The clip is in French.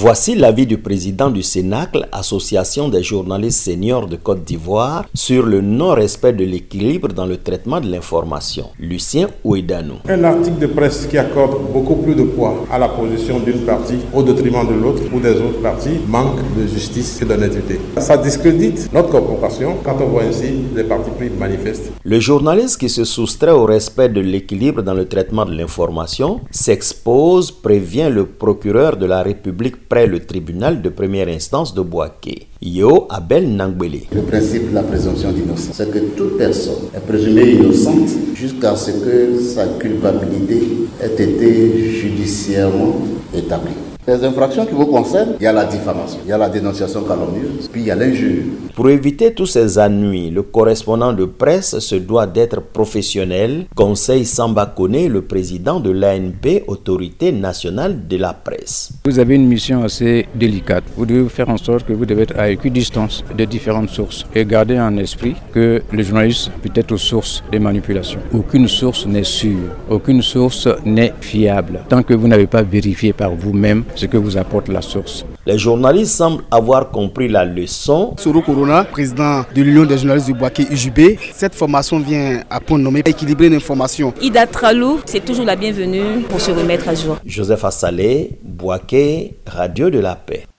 Voici l'avis du président du Cénacle, Association des journalistes seniors de Côte d'Ivoire, sur le non-respect de l'équilibre dans le traitement de l'information. Lucien Ouedanou. Un article de presse qui accorde beaucoup plus de poids à la position d'une partie au détriment de l'autre ou des autres parties manque de justice et d'honnêteté. Ça discrédite notre corporation quand on voit ainsi les partis pris manifestent. Le journaliste qui se soustrait au respect de l'équilibre dans le traitement de l'information s'expose, prévient le procureur de la République près le tribunal de première instance de Bouaké. Yo Abel Nangbele. Le principe de la présomption d'innocence, c'est que toute personne est présumée innocente jusqu'à ce que sa culpabilité ait été judiciairement établie. Les infractions qui vous concernent, il y a la diffamation, il y a la dénonciation calomnieuse, puis il y a l'injure. Pour éviter tous ces ennuis, le correspondant de presse se doit d'être professionnel, conseille Samba Kone, le président de l'ANP, Autorité nationale de la presse. Vous avez une mission assez délicate. Vous devez faire en sorte que vous devez être à équidistance de différentes sources et garder en esprit que le journaliste peut être aux sources des manipulations. Aucune source n'est sûre, aucune source n'est fiable tant que vous n'avez pas vérifié par vous-même ce que vous apporte la source. Les journalistes semblent avoir compris la leçon. Soro Corona, président de l'Union des journalistes du Bouaké UJB. Cette formation vient à point nommé équilibrer l'information. Ida Tralou, c'est toujours la bienvenue pour se remettre à jour. Joseph Assalé, Bouaké, Radio de la Paix.